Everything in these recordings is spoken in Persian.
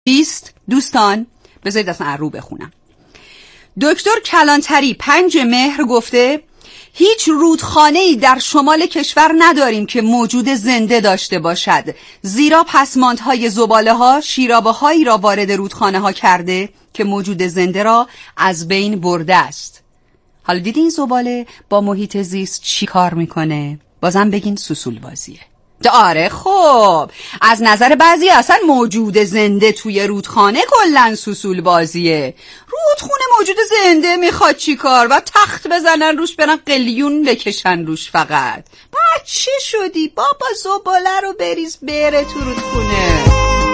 20 دوستان بذارید اصلا رو بخونم. دکتر کلانتری 5 مهر گفته هیچ رودخانه‌ای در شمال کشور نداریم که موجود زنده داشته باشد، زیرا پسماندهای زباله‌ها شیرابه‌هایی را وارد رودخانه‌ها کرده که موجود زنده را از بین برده است. حالا دیدی این زباله با محیط زیست چی کار میکنه؟ بازم بگین سوسول بازیه. آره خب از نظر بعضی اصلا موجود زنده توی رودخانه کلن سوسول بازیه. رودخونه موجود زنده میخواد چی کار؟ و تخت بزنن روش، برن قلیون بکشن روش فقط. چی شدی بابا؟ زباله رو بریز بره تو رودخونه.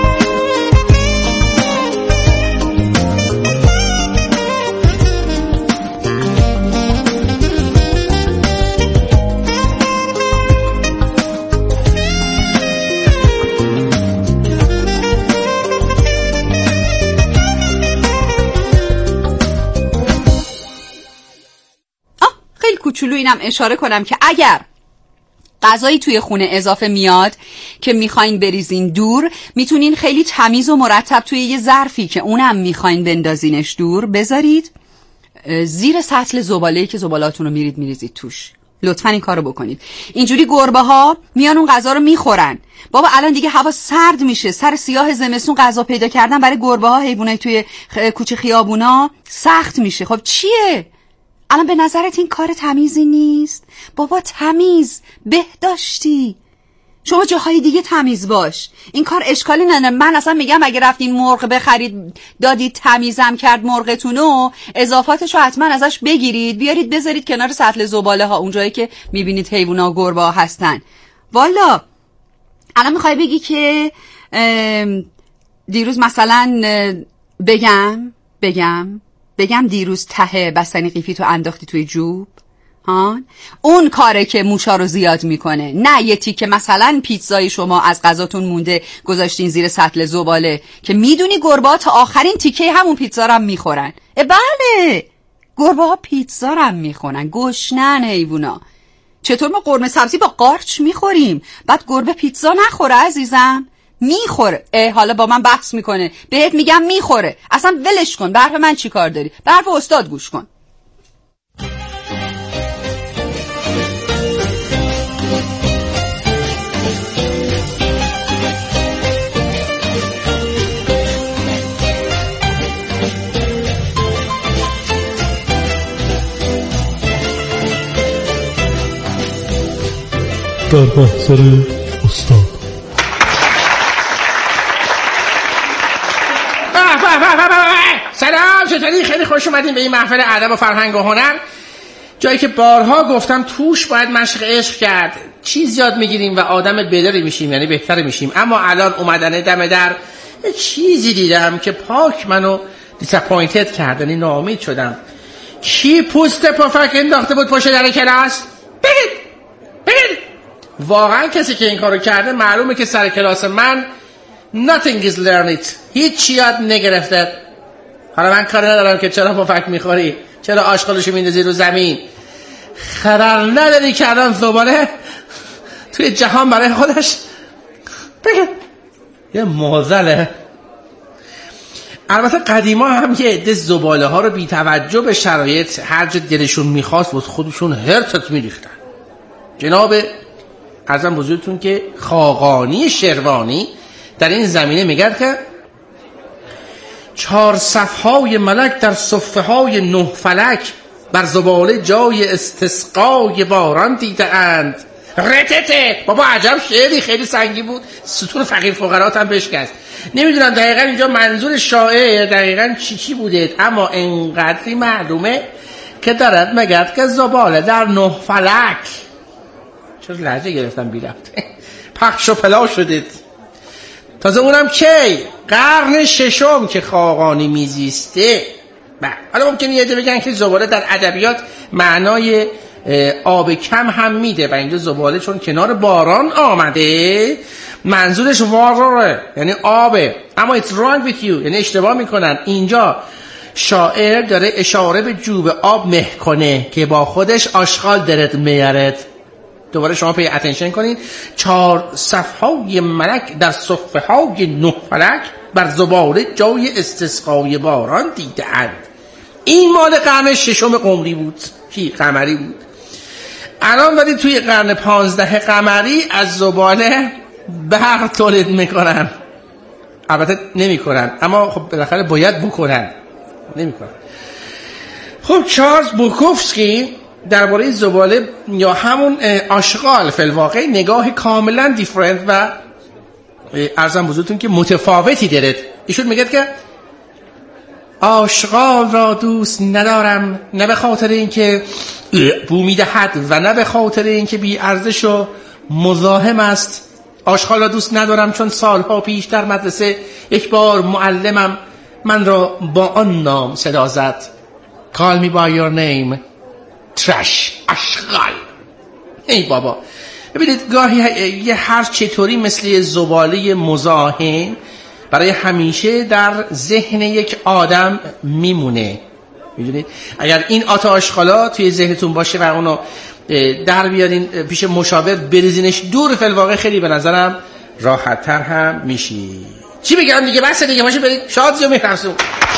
کوچولو اینم اشاره کنم که اگر غذایی توی خونه اضافه میاد که میخواین بریزین دور، میتونین خیلی تمیز و مرتب توی یه ظرفی که اونم میخواین بندازینش دور بذارید زیر سطل زباله‌ای که زبالاتون رو میریزید توش. لطفاً این کارو بکنید. اینجوری گربه ها میان اون غذا رو میخورن. بابا الان دیگه هوا سرد میشه، سر سیاه زمستون غذا پیدا کردن برای گربه ها حیوانای توی کوچه خیابونا سخت میشه. خب چیه؟ الان به نظرت این کار تمیزی نیست؟ بابا تمیز بهداشتی، شما جاهای دیگه تمیز باش، این کار اشکالی نداره. من اصلا میگم اگه رفتین مرغ بخرید دادید تمیزم کرد مرغتونو، اضافاتشو حتما ازش بگیرید بیارید بذارید کنار سطل زباله ها، اونجایی که میبینید حیونا و گربه ها هستن. والا الان میخوای بگی که دیروز مثلا بگم دیروز ته بستنی قیفی تو انداختی توی جوب؟ اون کاره که موشا رو زیاد میکنه، نه یه تیکه مثلا پیتزای شما از غذاتون مونده گذاشتین زیر سطل زباله که میدونی گربه ها تا آخرین تیکه همون پیتزا رو هم میخورن. بله گربه ها پیتزا رو هم میخورن، گشنن حیوونا. چطور ما قرمه سبزی با قارچ میخوریم بعد گربه پیتزا نخوره عزیزم؟ میخوره. حالا با من بحث میکنه، بهت میگم میخوره. اصلا ولش کن، به حرف من چی کار داری؟ به حرف استاد گوش کن. در محضر استاد. سلام، چطوری؟ خیلی خوش اومدین به این محفل ادب و فرهنگ و هنر، جایی که بارها گفتم توش باید مشق عشق کرد. چیز یاد میگیریم و آدم بهتری میشیم، یعنی بهتر میشیم. اما الان اومدن دم در چیزی دیدم که پاک منو دیساپوینتد کرد، یعنی ناامید شدم. کی پوست پفک انداخته بود پشت در کلاس؟ بگید واقعا کسی که این کارو کرده معلومه که سر کلاس من nothing is learned، هیچ یاد نگرفته. حالا من کاری ندارم که چرا پفک میخوری، چرا آشغالشو میندازی رو زمین. خبر نداری که الان زباله توی جهان برای خودش بگه یه معضله. البته قدیما هم یه عده زباله ها رو بی توجه به شرایط هر جا دلشون میخواست بود خودشون هرتت میریختن. جناب عرضم بزرگتون که خاقانی شروانی در این زمینه میگه که 4 صفهای ملک در صفه های 9 فلک بر زباله جای استسقای باران دیده اند. رتته بابا، عجب شعری، خیلی سنگی بود، ستون فقیر فقرات هم بشکست. نمیدونم دقیقا اینجا منظور شاعر دقیقا چی بوده، اما انقدری معلومه که دارد مگرد که زباله در 9 فلک. چرا لحجه گرفتم بی ربطه؟ پخش و پلا شدید. تازه اونم کی؟ قرن 6 که خاقانی میزیسته. حالا ممکنه یه عده بگن که زباله در ادبیات معنای آب کم هم میده و اینجا زباله چون کنار باران آمده منظورش واراره، یعنی آبه. اما it's wrong with you، یعنی اشتباه میکنن. اینجا شاعر داره اشاره به جوب آب مه کنه که با خودش آشغال درد میارد. دوباره شما پی اتنشن کنین. 4 صفهای ملک در صفه های 9 فلک بر زباله جای استسقای باران دیدند. این مال قرن 6 قمری بود، قمری بود. الان ولی توی قرن 15 قمری از زباله برق تولید میکنن. البته نمیکنن، اما خب بالاخره باید بکنن، نمیکنن. خب چارلز بوکوفسکی درباره زباله یا همون آشغال فی الواقع نگاه کاملا دیفرنت و عرضم بزرگتون که متفاوتی دارد. ایشون میگه که آشغال را دوست ندارم، نه به خاطر اینکه بو میدهد و نه به خاطر اینکه بی ارزش و مزاحم است. آشغال را دوست ندارم چون سالها پیش در مدرسه یک بار معلمم من را با آن نام صدا زد. Call me by your name. trash. اشغال. ای بابا، ببینید گاهی یه حرف چطوری مثل زباله مزاحم برای همیشه در ذهن یک آدم میمونه. میدونید اگر این آتا آشغالا توی ذهنتون باشه و اونو در بیارین پیش مشاور بریزینش دور، فی الواقع خیلی به نظرم راحت تر هم میشی. چی بگم دیگه؟ بس دیگه، باشه برید. شادی و مهربون.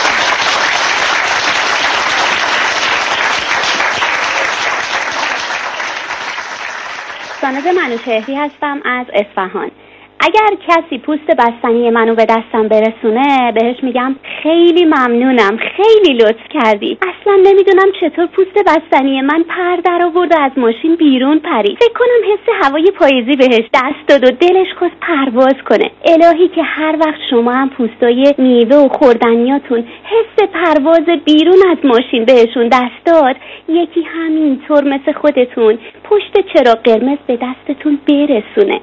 ساناز منوچهری هستم از اصفهان. اگر کسی پوست بستنی منو به دستم برسونه بهش میگم خیلی ممنونم، خیلی لطف کردی. اصلا نمیدونم چطور پوست بستنی من پر در آورد و از ماشین بیرون پرید. فکر کنم حس هوای پاییزی بهش دست داد و دلش خواست پرواز کنه. الهی که هر وقت شما هم پوستای میوه و خوردنیاتون حس پرواز بیرون از ماشین بهشون دست داد، یکی همینطور مثل خودتون پشت چراغ قرمز به دستتون برسونه.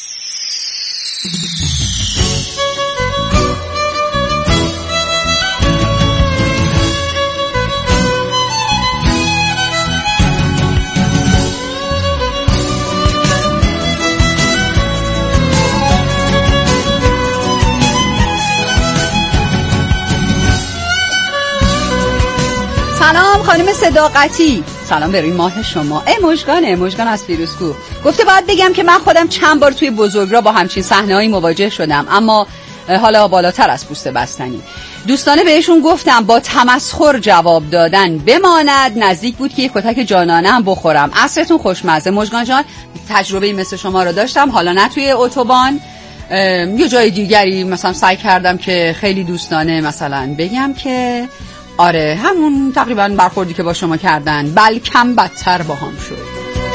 سلام خانم صداقتی. سلام به روی ماه شما. مژگان از فیروزکوه گفته باید بگم که من خودم چند بار توی بزرگراه با همچین صحنه‌هایی مواجه شدم، اما حالا بالاتر از پوست بستنی. دوستانه بهشون گفتم با تمسخر جواب دادن بماند، نزدیک بود که یک کتک جانانه هم بخورم. عصرتون خوشمزه. مژگان جان، تجربه مثل شما رو داشتم، حالا نه توی اتوبان، یه جای دیگری مثلا سعی کردم که خیلی دوستانه مثلا بگم که آره همون تقریبا برخوردی که با شما کردن، بلکم بدتر با هم شد.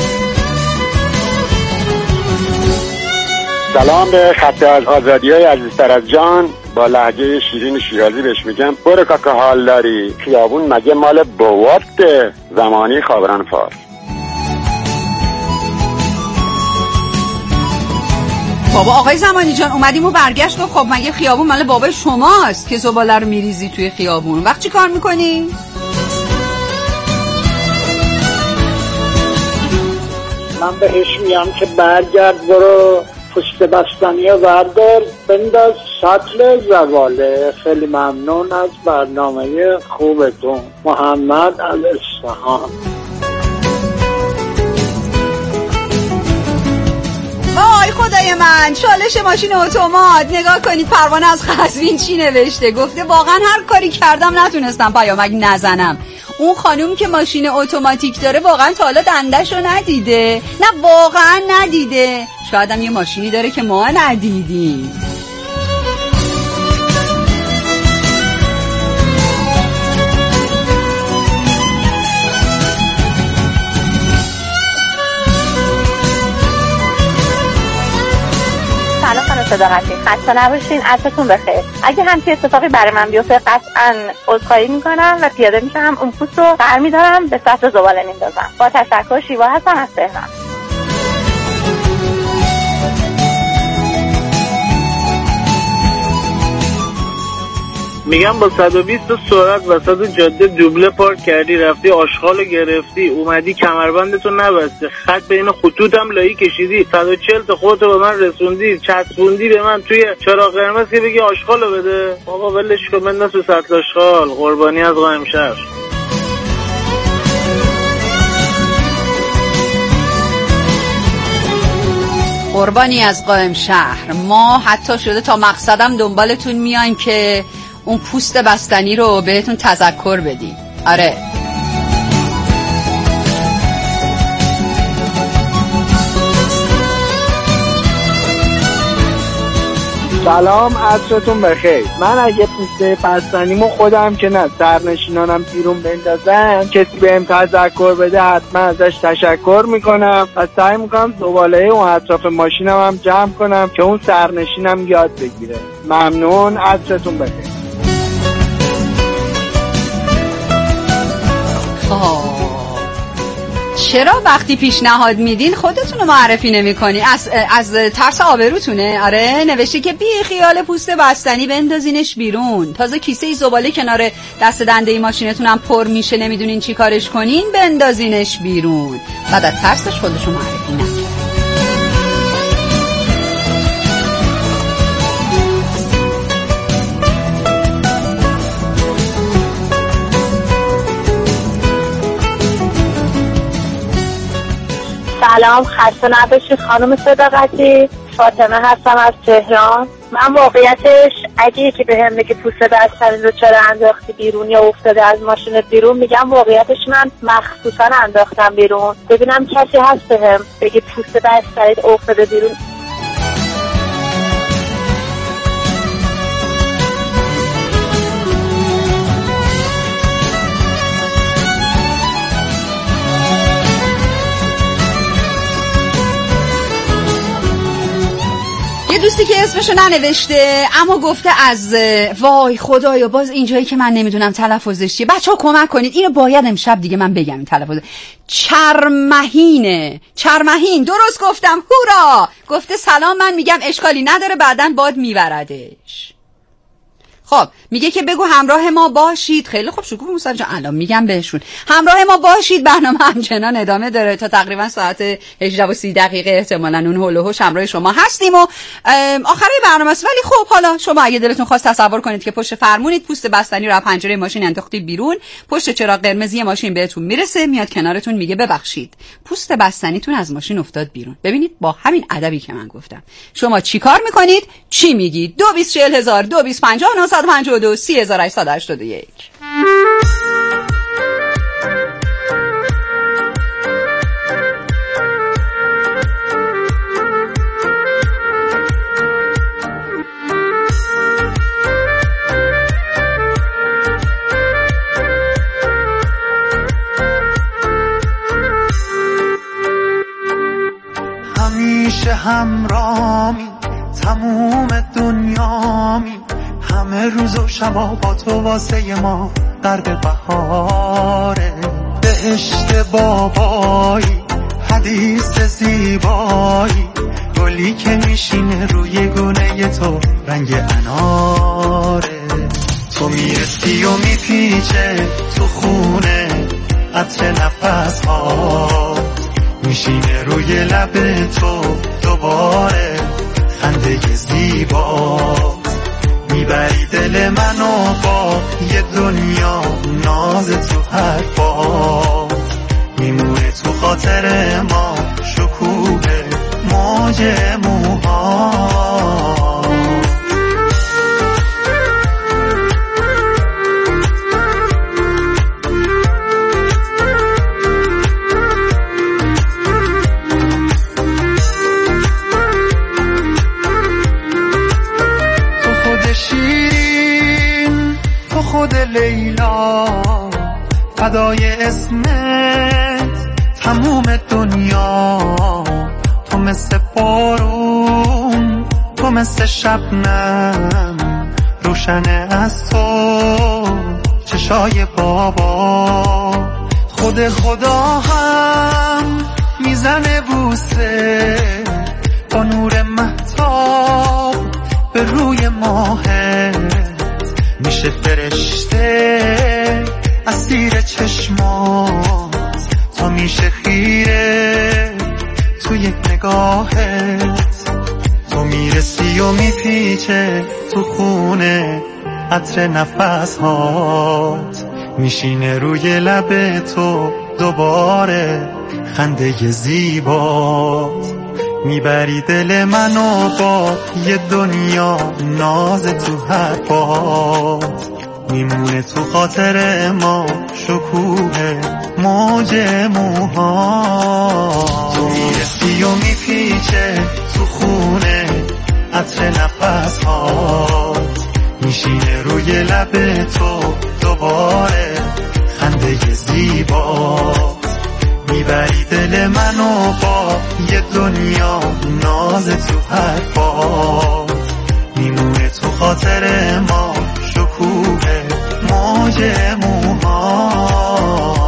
سلام به خط آزادی‌های عزیزتر از جان، با لهجه شیرین شیرازی بهش میگم برو کاکا حال داری، خیابون مگه مال بوابته، زمانی خاوران فارس. بابا آقای زمانی جان اومدیم و برگشت و خب مگه خیابون مال بابای شماست که زباله رو میریزی توی خیابون؟ وقت چی کار میکنی؟ من بهش میگم که برگرد برو پوست بستنی رو بردار بنداز سطل زباله. خیلی ممنون از برنامه خوبتون. محمد از اصفهان. وای خدای من، چالش ماشین اتومات. نگاه کنید پروانه از قزوین چی نوشته. گفته واقعا هر کاری کردم نتونستم پیامک نزنم. اون خانوم که ماشین اتوماتیک داره واقعا تا حالا دندشو ندیده. نه واقعا ندیده. شاید هم یه ماشینی داره که ما ندیدیم. سلام خانم صداقتی، خسته نباشین، عصرتون بخیر. اگه همچین اتفاقی برای من بیفته قطعاً عذرخواهی میکنم و پیاده میشم، اون پوست رو برمیدارم به سطل زباله میندازم. با تشکر. شیوا هستم از تهران. میگم با 120 سرعت وسط جاده دوبله پارک کردی، رفتی آشغالو گرفتی، اومدی کمربندتو نبستی، خط بین خطوطم لایی کشیدی، 140 تا خودتو به من رسوندی، چسبوندی به من توی چراغ قرمز که بگی آشغالو بده. بابا ولش کن، بنداز تو سطل آشغال. قربانی از قائمشهر. قربانی از قائم شهر، ما حتی شده تا مقصدم دنبالتون میایم که اون پوست بستنی رو بهتون تذکر بدیم. آره سلام، عصرتون بخیر. من اگه پوست بستنیمو خودم که نه سرنشینانم بیرون بندازن کسی بهم تذکر بده حتما ازش تشکر میکنم و سعی میکنم زباله اون اطراف ماشینم هم جمع کنم که اون سرنشینم یاد بگیره. ممنون، عصرتون بخیر. چرا وقتی پیشنهاد میدین خودتون رو معرفی نمی‌کنی؟ از ترس آبروتونه؟ آره نوشته که بی خیال پوست بستنی بندازینش بیرون. تازه کیسه زباله کنار دست دنده ماشینتون هم پر میشه، نمیدونین چی کارش کنین، بندازینش بیرون. بعد از ترسش خودشو معرفی نکنه. سلام، خسته نباشید خانم صداقتی. فاطمه هستم از تهران. من واقعیتش اگه یکی بهم بگه پوست بستنی رو چرا انداختی بیرون یا افتاده از ماشینت بیرون، میگم واقعیتش من مخصوصا انداختم بیرون ببینم کسی هست بهم بگه پوست بستنی افتاده بیرون. دوستی که اسمشو ننوشته اما گفته از وای خدایا باز اینجایی که من نمیدونم تلفظش چیه، بچه‌ها کمک کنید اینو باید امشب دیگه من بگم این تلفظ. چرمهینه، چرمهین، درست گفتم، هورا. گفته سلام، من میگم اشکالی نداره بعدن باد میبردش. خب میگه که بگو همراه ما باشید. خیلی خوب شکوه موسی جان، الان میگم بهشون همراه ما باشید. برنامه همچنان ادامه داره تا تقریبا ساعت 18:30 احتمالاً اون هول و هوش همراه شما هستیم و آخره برنامه است. ولی خب حالا شما اگه دلتون خواست تصور کنید که پشت فرمونید، پوست بستنی رو از پنجره ماشین انداختید بیرون، پشت چراغ قرمزی ماشین بهتون میرسه، میاد کنارتون میگه ببخشید پوست بستنیتون از ماشین افتاد بیرون. ببینید با همین ادبی که من گفتم شما چیکار میکنید؟ چی میگید؟ 224000 2250 952 3881. همیشه همرامی تموم دنیامی، همه روز و شبا با تو واسه ما غرق بهاره. بهشت بابایی، حدیث زیبایی، گلی که میشینه روی گونه تو رنگ اناره. تو میرسی و میپیچه تو خونه عطر نفس ها، میشینه روی لب تو دوباره خنده زیبا. میبری دل منو با یه دنیا ناز تو حرفا، میمونه تو خاطر ما شکوه موج موها. خود لیلا فدای اسمت تموم دنیا. تو مثل بارون، تو مثل شبنم، روشن از تو چشای بابا. خود خدا هم میزنه بوسه با نور مهتاب به روی ماهت، میشه فرشته اسیر چشمات، تا میشه خیره تو یک نگاهت. تو میرسی و میپیچه تو خونه عطر نفس هات، میشینه روی لب تو دوباره خنده زیبات. میبری دل منو با یه دنیا ناز تو حرفات، میمونه تو خاطر ما شکوه موج موها. تو میرسی و میپیچه تو خونه عطر نفس هات، میشینه روی لب تو دوباره خنده زیبا. میبری دل منو با یه دنیا ناز تو حرفات، میمونه تو خاطر ما شکوه موج موها.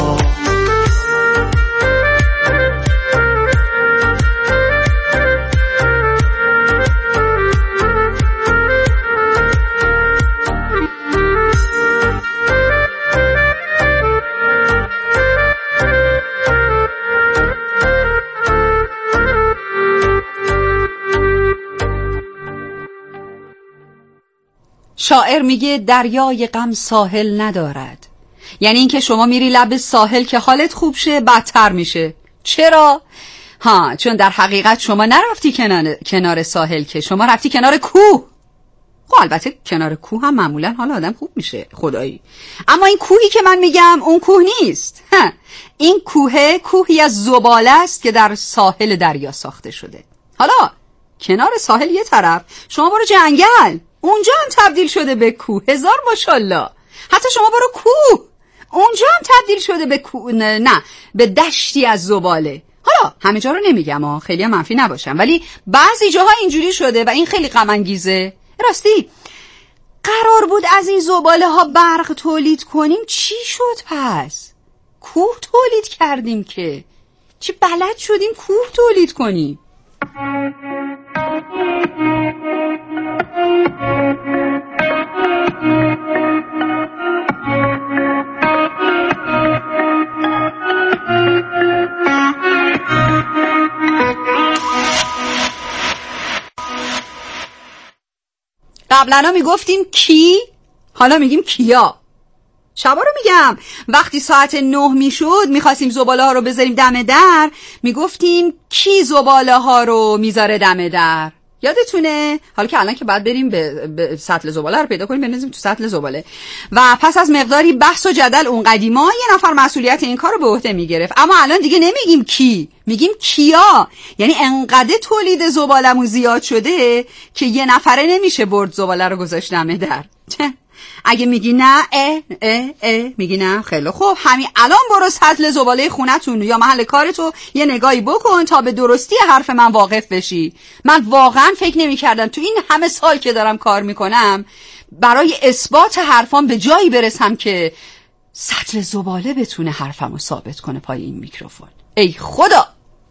شاعر میگه دریای غم ساحل ندارد، یعنی اینکه شما میری لب ساحل که حالت خوب شه بدتر میشه. چرا؟ چون در حقیقت شما نرفتی کنار ساحل، که شما رفتی کنار کوه. خب البته کنار کوه هم معمولا حال آدم خوب میشه خدایی، اما این کوهی که من میگم اون کوه نیست. این کوهی از زباله است که در ساحل دریا ساخته شده. حالا کنار ساحل یه طرف، شما برو جنگل، اونجا هم تبدیل شده به کوه. هزار ماشالله. حتی شما برو کوه، اونجا هم تبدیل شده به کوه، نه به دشتی از زباله. حالا همه جا رو نمیگم خیلی هم منفی نباشم، ولی بعضی جاها اینجوری شده و این خیلی غم انگیزه. راستی قرار بود از این زباله ها برق تولید کنیم، چی شد پس؟ کوه تولید کردیم که چی بلد شدیم کوه تولید کنیم؟ قبلا میگفتیم کی، حالا میگیم کیا. شبا رو میگم وقتی ساعت 9 میشد میخواستیم زباله ها رو بذاریم دم در، میگفتیم کی زباله ها رو میذاره دم در. یادتونه؟ حالا که الان که بعد بریم به سطل زباله رو پیدا کنیم بنزیم تو سطل زباله. و پس از مقداری بحث و جدل اون قدیما یه نفر مسئولیت این کار رو به عهده میگرفت. اما الان دیگه نمیگیم کی، میگیم کیا. یعنی انقدر تولید زبالمون زیاد شده که یه نفره نمیشه برد زباله رو گذاشت دم در. اگه میگی نه میگی نه، خیلی خوب، همین الان برو سطل زباله خونتون یا محل کارتو یه نگاهی بکن تا به درستی حرف من واقف بشی. من واقعا فکر نمی کردم تو این همه سال که دارم کار میکنم برای اثبات حرفام به جایی برسم که سطل زباله بتونه حرفمو ثابت کنه پای این میکروفون. ای خدا!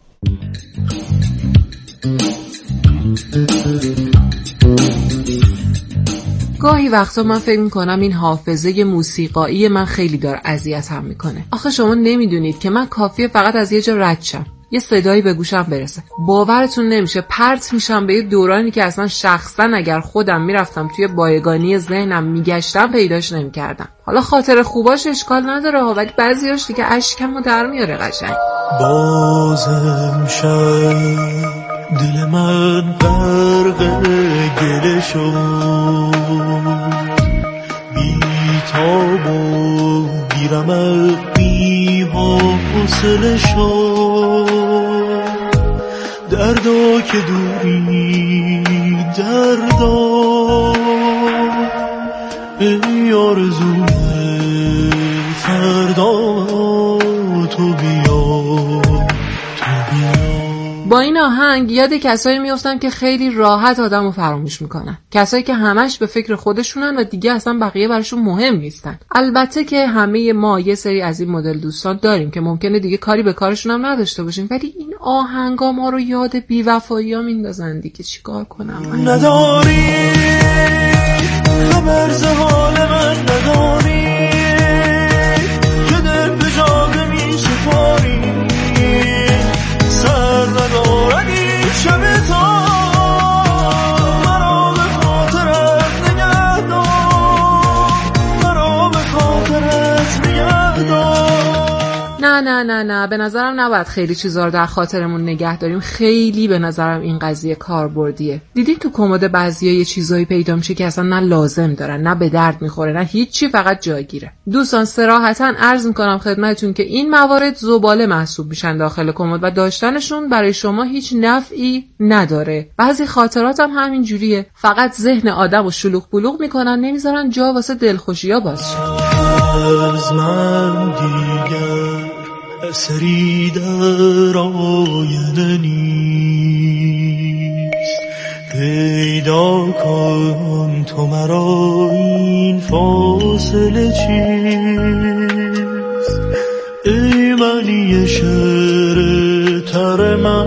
گاهی وقتا من فکر میکنم این حافظه موسیقایی من خیلی داره اذیتم میکنه. آخه شما نمیدونید که من کافیه فقط از یه جا رد شم، یه صدایی به گوشم برسه، باورتون نمیشه پرت میشم به یه دورانی که اصلا شخصا اگر خودم میرفتم توی بایگانی ذهنم میگشتم پیداش نمیکردم. حالا خاطر خوباش اشکال نداره ولی بعضیاش دیگه اشکمو در میاره قشنگ. بازم شد دل من غرق گله شد، بی تاب و بی رمق بی حوصله شد، دردا که دوری دردا ای آرزوی فردا تو بیا. با این آهنگ یاد کسایی میافتم که خیلی راحت آدمو فراموش میکنن، کسایی که همش به فکر خودشونن و دیگه اصلا بقیه براشون مهم نیستن. البته که همه ما یه سری از این مدل دوستان داریم که ممکنه دیگه کاری به کارشون هم نداشته باشیم، ولی این آهنگا ما رو یاد بی‌وفایی‌ها میندازن دیگه. چیکار کنم؟ نداری خبر ز حال من، نداری که دل به جاده می‌سپاری، سر ندارد این شب تا مرا به خاطرت نگه دار، مرا به خاطرت نگه دار. نه به نظرم نباید خیلی چیزا رو در خاطرمون نگه داریم. خیلی به نظرم این قضیه کاربردیه. دیدین تو کمد بعضیا یه چیزایی پیدا میشه که اصلا نه لازم دارن، نه به درد میخوره، نه هیچی، فقط جایگیره. دوستان صراحتا عرض میکنم خدمتتون که این موارد زباله محسوب میشن داخل کمد و داشتنشون برای شما هیچ نفعی نداره. بعضی خاطرات هم همین جوریه، فقط ذهن آدمو شلوغ بلوغ میکنن، نمیذارن جا واسه دلخوشی‌ها باز شه. از من دیگر اثری در آینه نیست، پیدا کن تو مرا این فاصله چیست. ای منی شعر تر من،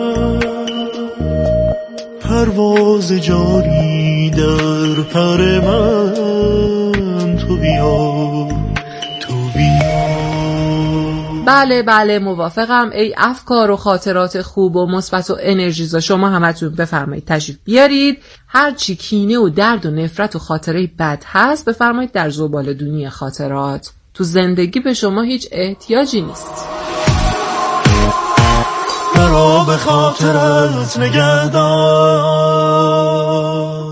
پرواز جاری در پر من، تو بیا تو بیا. بله موافقم. ای افکار و خاطرات خوب و مثبت و انرژیزا، شما همتون بفرمایید تشریف بیارید. هر چی کینه و درد و نفرت و خاطره بد هست بفرمایید در زباله‌دونی خاطرات. تو زندگی به شما هیچ احتیاجی نیست. مرا به خاطرت نگهدار.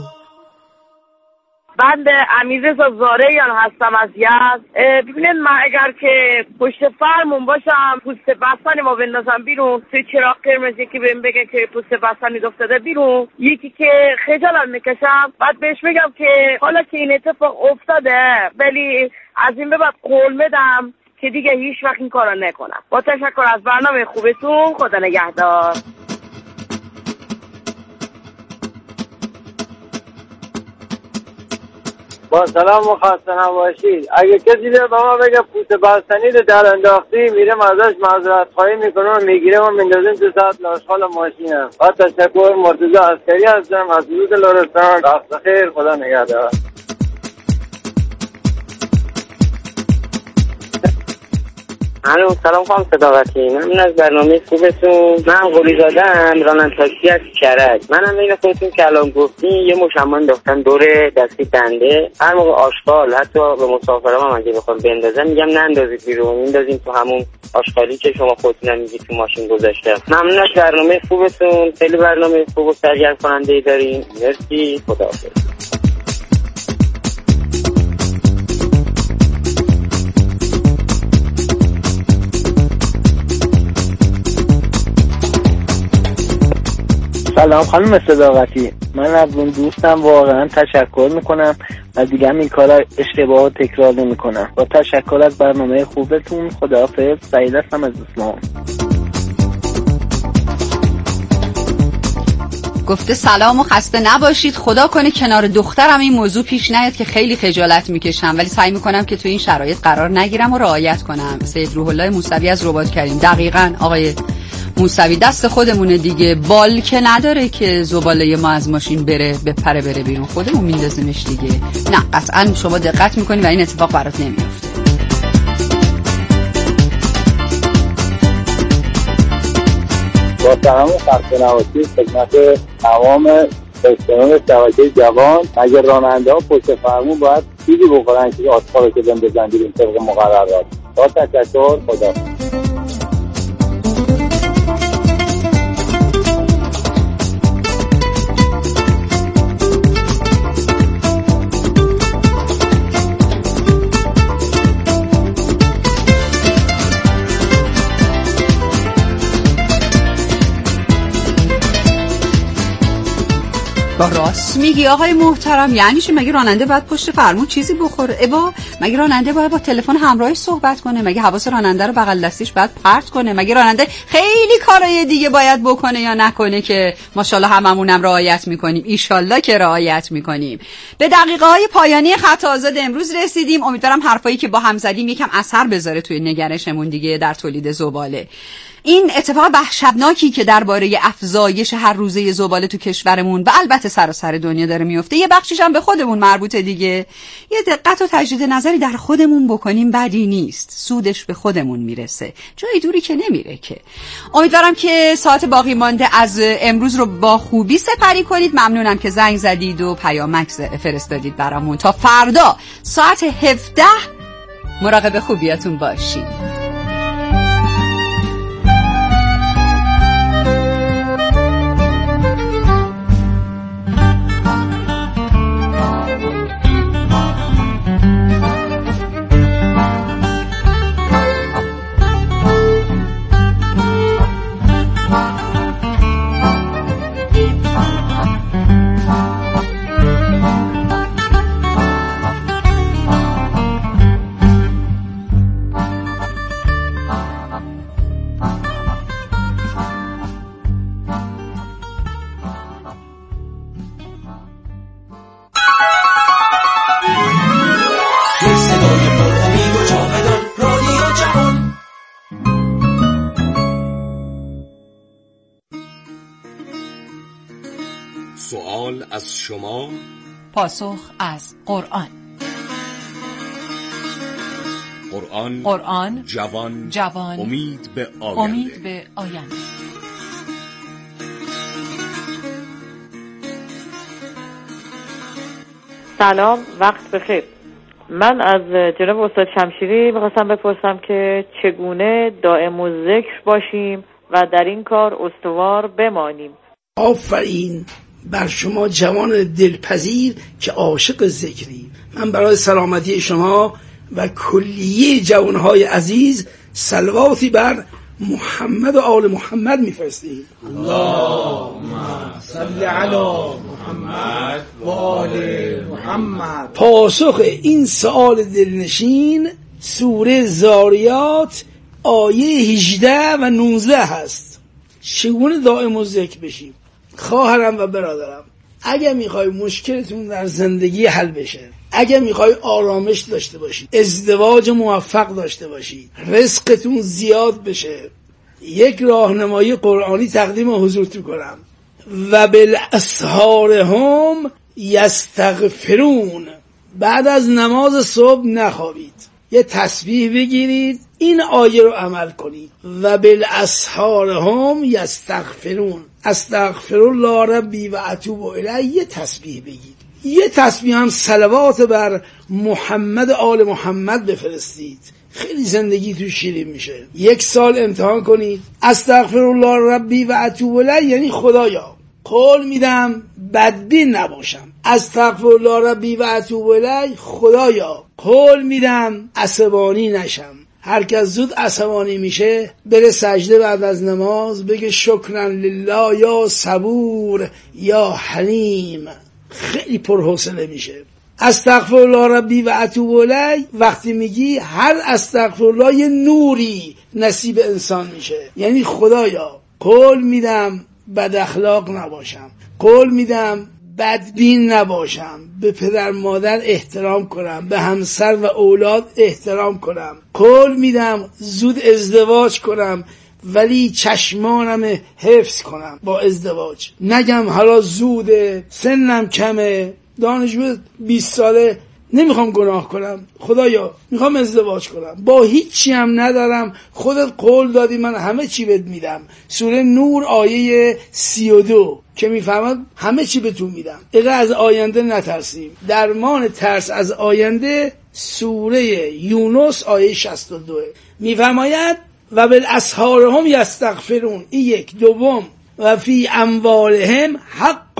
بنده امیررضا زارعیان هستم از یزد. ببینید من اگر که پشت فرمون باشم، پوست بستنی ما بندازم بیرون، توی چراغ قرمز یکی بهم بگه که پوست بستنی افتاده بیرون، یکی که خجالت میکشم، بعد بهش میگم که حالا که این اتفاق افتاده ولی از این به بعد قول میدم که دیگه هیچ وقت این کارو نکنم. با تشکر از برنامه خوبتون، خدا نگهدار. با سلام و خسته نباشید. اگه کسی به ما بگه پوست بستنی رو در انداختی، میرم ازش معذرت خواهی میکنم و میگیرم و میندازیم تو سطح لاشخال ماشینم. با تشکر. مرتضی عسکری هستم از حدود لرستان. وقت خیر، خدا نگهدار. الو، سلام خانم صداقتی. ممنون از برنامه خوبتون. من قلی زاده‌ام، راننده تاکسی از کرج. منم بین خودتون که الان گفتین یه مشما انداختن دور دستی دنده. هر موقع آشغال حتی به مسافرام هم اگه بخوام بندازم میگم نندازید بیرون، میندازیم تو همون آشغالی که شما خودتون میگید تو ماشین گذاشته. ممنون از برنامه خوبتون. خیلی برنامه خوب و سرگرم کننده دارین. مرسی، خداحافظ. سلام خانم صداقتی. من از اون دوستم واقعا تشکر میکنم و دیگه هم این کار اشتباه تکرار نمیکنم. با تشکر از برنامه خوبتون. خداحافظ. سعید هستم از اصفهان. گفته سلام و خسته نباشید. خدا کنه کنار دخترم این موضوع پیش نیاد که خیلی خجالت میکشم، ولی سعی میکنم که تو این شرایط قرار نگیرم و رعایت کنم. سید روح الله موسوی از رباط کریم. دقیقاً آقای موسوی، دست خودمونه دیگه. بال که نداره که زباله ما از ماشین بره بیرون، خودمون میندازیمش دیگه. نه قطعا شما دقت میکنی و این اتفاق برات نمیفته. با سلام و خسته نباشید خدمت تمام رسانه‌های شبکه جوان. مگه راننده ها پشت فرمون باید چیزی بخورن که آسفالو که بندازن بیرون طبق مقررات؟ با تشکر. خدا. با راست میگی آقای محترم. یعنی چی؟ مگه راننده باید پشت فرمون چیزی بخوره؟ مگه راننده باید با تلفن همراهش صحبت کنه؟ مگه حواس راننده رو بغل دستیش باید پرت کنه؟ مگه راننده خیلی کارهای دیگه باید بکنه یا نکنه که ماشاءالله هممونم رعایت میکنیم؟ ایشالله که رعایت میکنیم. به دقیقه‌های پایانی خط آزاد امروز رسیدیم. امیدوارم حرفایی که با هم زدیم یکم اثر بذاره توی نگرشمون دیگه در تولید زباله. این اتفاق وحشتناکی که درباره افزایش هر روزه زباله تو کشورمون و البته سراسر دنیا داره میفته، یه بخشیش هم به خودمون مربوطه دیگه. یه دقت و تجدید نظری در خودمون بکنیم بدی نیست. سودش به خودمون میرسه، جای دوری که نمیره که. امیدوارم که ساعت باقی مانده از امروز رو با خوبی سپری کنید. ممنونم که زنگ زدید و پیامک فرستادید برامون. تا فردا ساعت 17 مراقب خوبیاتون باشید. از شما، پاسخ از قرآن. قرآن جوان امید به آینده. سلام، وقت بخیر. من از جناب استاد شمشیری میخواستم بپرسم که چگونه دائم الذکر باشیم و در این کار استوار بمانیم. آفرین بر شما جوان دلپذیر که عاشق ذکری. من برای سلامتی شما و کلیه جوانهای عزیز صلواتی بر محمد و آل محمد میفرستیم. اللهم صل علی محمد و آل محمد. پاسخ این سؤال دلنشین سوره زاریات آیه 18 و 19 هست. چگونه دائم الذکر بشیم؟ خواهرم و برادرم، اگر میخوای مشکلتون در زندگی حل بشه، اگر میخوای آرامش داشته باشید، ازدواج موفق داشته باشید، رزقتون زیاد بشه، یک راهنمایی قرآنی تقدیم حضورتون کنم. و بالاسحار هم یستغفرون. بعد از نماز صبح نخوابید، یه تسبیح بگیرید، این آیه رو عمل کنید. و بالاسحار هم یستغفرون، استغفر الله ربی و اتوب الیه. یه تسبیح بگید، یه تسبیح هم صلوات بر محمد آل محمد بفرستید. خیلی زندگی تو شیرین میشه. 1 سال امتحان کنید. استغفر الله ربی و اتوب الیه یعنی خدایا قول میدم بدبین نباشم. استغفر الله ربی و اتوب الیه، خدایا قول میدم عصبانی نشم. هر کس زود عصبانی میشه بره سجده بعد از نماز، بگه شکرا لله یا صبور یا حلیم. خیلی پرحوصله میشه. استغفر الله ربی و اتوب الیه وقتی میگی هر استغفر الله یه نوری نصیب انسان میشه. یعنی خدایا قول میدم بد اخلاق نباشم، قول میدم بدبین نباشم، به پدر مادر احترام کنم، به همسر و اولاد احترام کنم، قول میدم زود ازدواج کنم ولی چشمانم حفظ کنم با ازدواج. نگم حالا زوده، سنم کمه، دانشجو 20 ساله، نمیخوام گناه کنم، خدایا میخوام ازدواج کنم، با هیچی هم ندارم، خودت قول دادی من همه چی بهت میدم. سوره نور آیه 32 که میفهمد همه چی بهتون میدم. اگه از آینده نترسیم. درمان ترس از آینده سوره یونس آیه 62 میفرماید و بالاسحار هم یستغفرون. این یک. دوم و فی اموالهم حق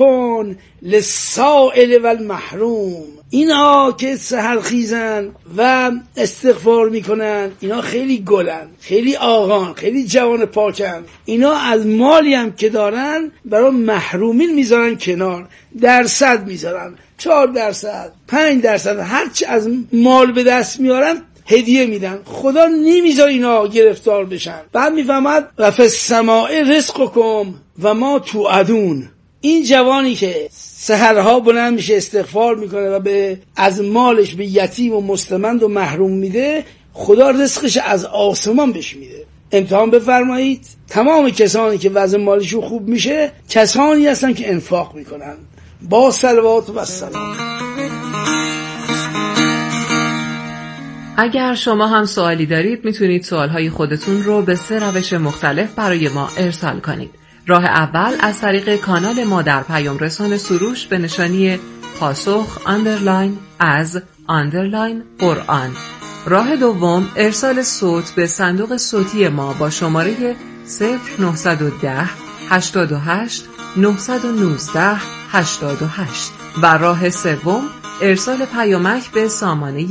للسائل و المحروم. اینا که سحر خیزن و استغفار میکنن، اینا خیلی گلن، خیلی آقان، خیلی جوان پاکن. اینا از مالی هم که دارن برای محرومین میذارن کنار، درصد میذارن، 4%، 5%، هرچی از مال به دست میارن هدیه میدن. خدا نمیذاره اینا گرفتار بشن. بعد میفهمد و فی السماء رزقکم و ما توعدون. این جوانی که سحرها بلند میشه استغفار میکنه و از مالش به یتیم و مستمند و محروم میده، خدا رزقش از آسمان بهش میده. امتحان بفرمایید. تمام کسانی که وضع مالشون خوب میشه کسانی هستن که انفاق میکنن. با صلوات و سلام. اگر شما هم سوالی دارید میتونید سوالهای خودتون رو به 3 روش مختلف برای ما ارسال کنید. راه اول از طریق کانال ما در پیام رسان سروش به نشانی پاسخ _ از _ قرآن. راه دوم ارسال صوت به صندوق صوتی ما با شماره 0910 88 919 88 و راه سوم ارسال پیامک به سامانه